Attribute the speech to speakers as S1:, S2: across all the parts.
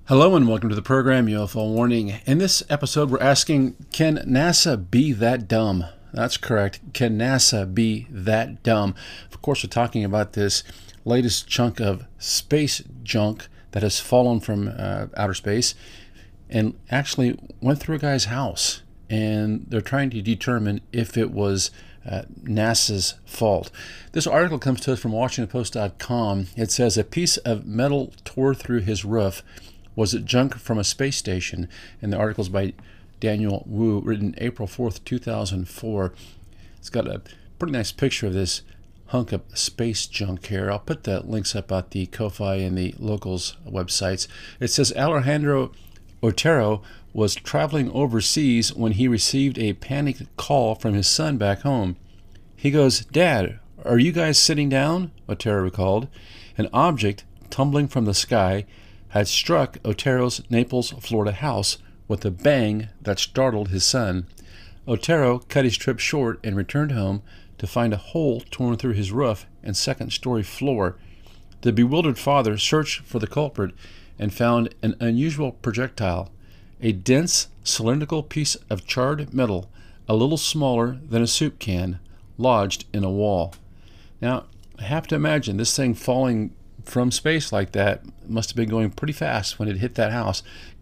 S1: Hello and welcome to the program UFO Warning. In this episode, we're asking, can NASA be that dumb? That's correct. Can NASA be that dumb? Of course, we're talking about this latest chunk of space junk that has fallen from outer space and actually went through a guy's house. And they're trying to determine if it was NASA's fault. This article comes to us from WashingtonPost.com. It says a piece of metal tore through his roof. Was it junk from a space station? And the article's by Daniel Wu, written April 4th, 2004. It's got a pretty nice picture of this hunk of space junk here. I'll put the links up at the Ko-Fi and the locals websites. It says Alejandro Otero was traveling overseas when he received a panicked call from his son back home. He goes, "Dad, are you guys sitting down?" Otero recalled. An object tumbling from the sky had struck Otero's Naples, Florida house with a bang that startled his son. Otero cut his trip short and returned home to find a hole torn through his roof and second-story floor. The bewildered father searched for the culprit and found an unusual projectile, a dense, cylindrical piece of charred metal, a little smaller than a soup can, lodged in a wall. Now, I have to imagine this thing falling from space like that must have been going pretty fast when it hit that house.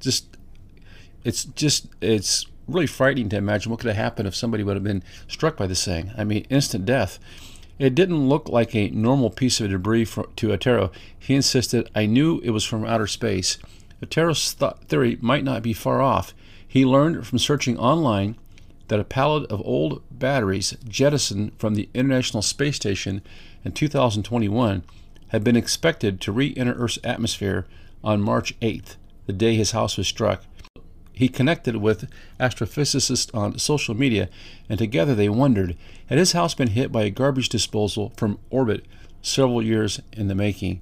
S1: It's really frightening to imagine what could have happened if somebody would have been struck by this thing. I mean, instant death. It didn't look like a normal piece of debris to Otero. He insisted, "I knew it was from outer space." Otero's theory might not be far off. He learned from searching online that a pallet of old batteries jettisoned from the International Space Station in 2021 had been expected to re-enter Earth's atmosphere on March 8th, the day his house was struck. He connected with astrophysicists on social media, and together they wondered, had his house been hit by a garbage disposal from orbit several years in the making?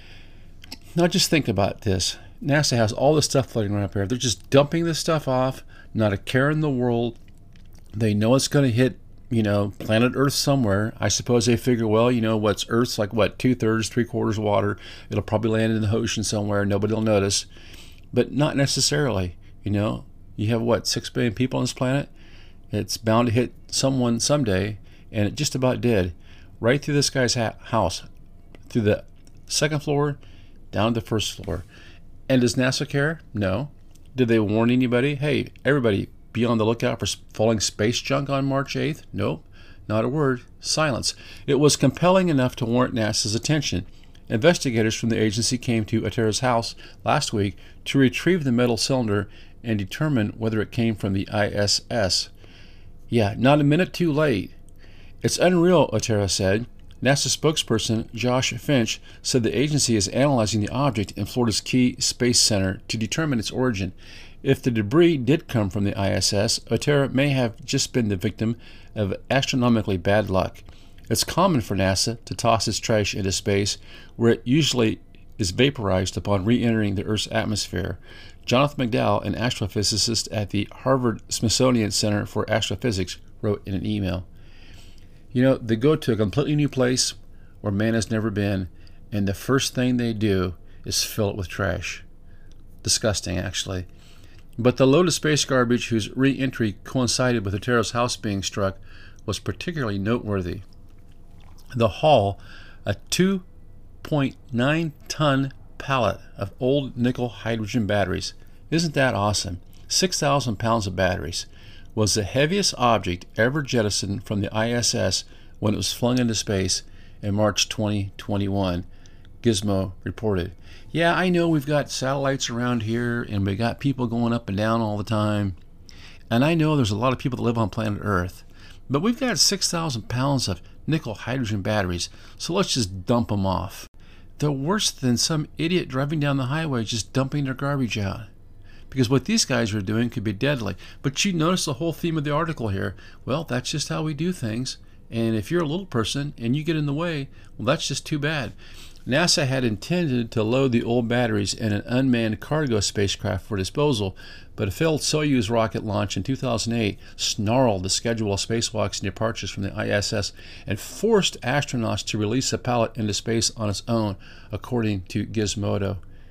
S1: Now just think about this. NASA has all this stuff floating around up here. They're just dumping this stuff off, not a care in the world. They know it's going to hit planet Earth somewhere. I suppose they figure, well, what's Earth's like, 2/3, 3/4 water. It'll probably land in the ocean somewhere. Nobody will notice. But not necessarily. You have, 6 billion people on this planet? It's bound to hit someone someday, and it just about did. Right through this guy's house, through the second floor, down to the first floor. And does NASA care? No. Did they warn anybody? Hey, everybody, be on the lookout for falling space junk on March 8th? Nope, not a word. Silence. It was compelling enough to warrant NASA's attention. Investigators from the agency came to Otero's house last week to retrieve the metal cylinder and determine whether it came from the ISS. Yeah, not a minute too late. It's unreal, Otero said. NASA spokesperson Josh Finch said the agency is analyzing the object in Florida's Key Space Center to determine its origin. If the debris did come from the ISS, Otero may have just been the victim of astronomically bad luck. It's common for NASA to toss its trash into space, where it usually is vaporized upon re-entering the Earth's atmosphere. Jonathan McDowell, an astrophysicist at the Harvard-Smithsonian Center for Astrophysics, wrote in an email. They go to a completely new place where man has never been, and the first thing they do is fill it with trash. Disgusting, actually. But the load of space garbage whose re-entry coincided with Otero's house being struck was particularly noteworthy. The haul, a 2.9-ton pallet of old nickel hydrogen batteries, isn't that awesome? 6,000 pounds of batteries, was the heaviest object ever jettisoned from the ISS when it was flung into space in March 2021, Gizmo reported. Yeah, I know we've got satellites around here, and we got people going up and down all the time, and I know there's a lot of people that live on planet Earth, but we've got 6,000 pounds of nickel hydrogen batteries, so let's just dump them off. They're worse than some idiot driving down the highway just dumping their garbage out. Because what these guys are doing could be deadly. But you notice the whole theme of the article here. Well, that's just how we do things. And if you're a little person and you get in the way, well, that's just too bad. NASA had intended to load the old batteries in an unmanned cargo spacecraft for disposal, but a failed Soyuz rocket launch in 2008 snarled the schedule of spacewalks and departures from the ISS and forced astronauts to release the pallet into space on its own, according to Gizmodo.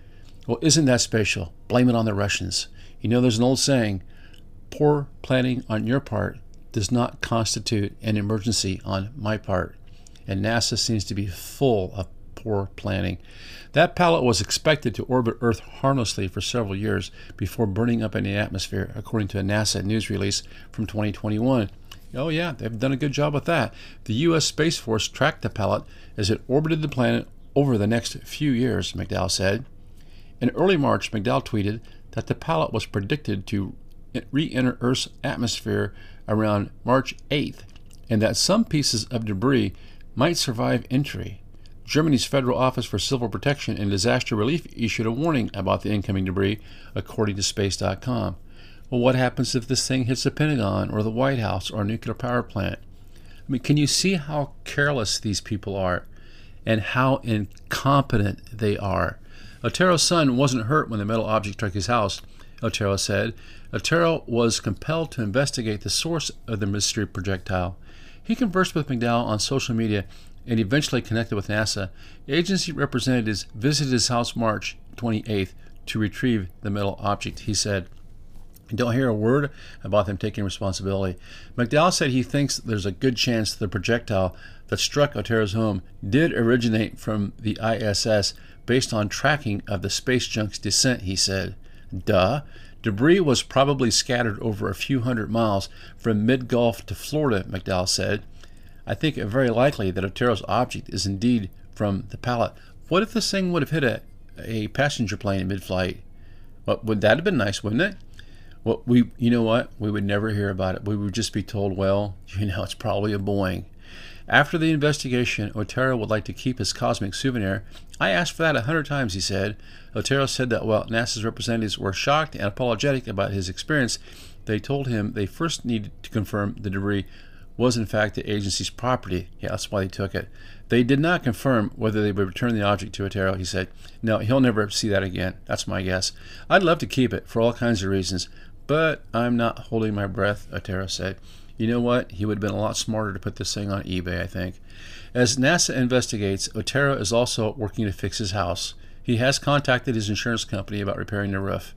S1: Well, isn't that spatial? Blame it on the Russians. You know, there's an old saying, poor planning on your part does not constitute an emergency on my part. And NASA seems to be full of poor planning. That pallet was expected to orbit Earth harmlessly for several years before burning up in the atmosphere, according to a NASA news release from 2021. Oh yeah, they've done a good job with that. The U.S. Space Force tracked the pallet as it orbited the planet over the next few years, McDowell said. In early March, McDowell tweeted that the pallet was predicted to re-enter Earth's atmosphere around March 8th, and that some pieces of debris might survive entry. Germany's Federal Office for Civil Protection and Disaster Relief issued a warning about the incoming debris, according to Space.com. Well, what happens if this thing hits the Pentagon or the White House or a nuclear power plant? I mean, can you see how careless these people are and how incompetent they are? Otero's son wasn't hurt when the metal object struck his house, Otero said. Otero was compelled to investigate the source of the mystery projectile. He conversed with McDowell on social media and eventually connected with NASA. Agency representatives visited his house March 28th to retrieve the metal object, he said. You don't hear a word about them taking responsibility. McDowell said he thinks there's a good chance the projectile that struck Otero's home did originate from the ISS based on tracking of the space junk's descent, he said. Duh. Debris was probably scattered over a few hundred miles from mid-Gulf to Florida, McDowell said. I think it very likely that Otero's object is indeed from the pallet. What if this thing would have hit a passenger plane in mid-flight? Well, would that have been nice, wouldn't it? Well, you know what? We would never hear about it. We would just be told, well, it's probably a Boeing. After the investigation, Otero would like to keep his cosmic souvenir. I asked for that 100 times, he said. Otero said that while NASA's representatives were shocked and apologetic about his experience, they told him they first needed to confirm the debris was in fact the agency's property. Yeah, that's why they took it. They did not confirm whether they would return the object to Otero, he said. No, he'll never see that again. That's my guess. I'd love to keep it for all kinds of reasons, but I'm not holding my breath, Otero said. You know what? He would have been a lot smarter to put this thing on eBay, I think. As NASA investigates, Otero is also working to fix his house. He has contacted his insurance company about repairing the roof.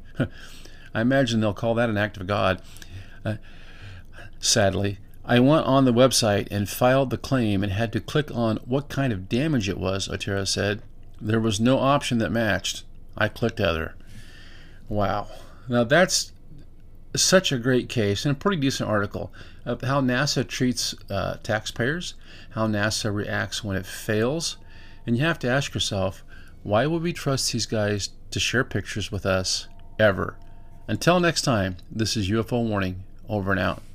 S1: I imagine they'll call that an act of God. Sadly, I went on the website and filed the claim and had to click on what kind of damage it was, Otero said. There was no option that matched. I clicked other. Wow. Now that's such a great case and a pretty decent article of how NASA treats taxpayers, how NASA reacts when it fails. And you have to ask yourself, why would we trust these guys to share pictures with us ever? Until next time, this is UFO Warning, over and out.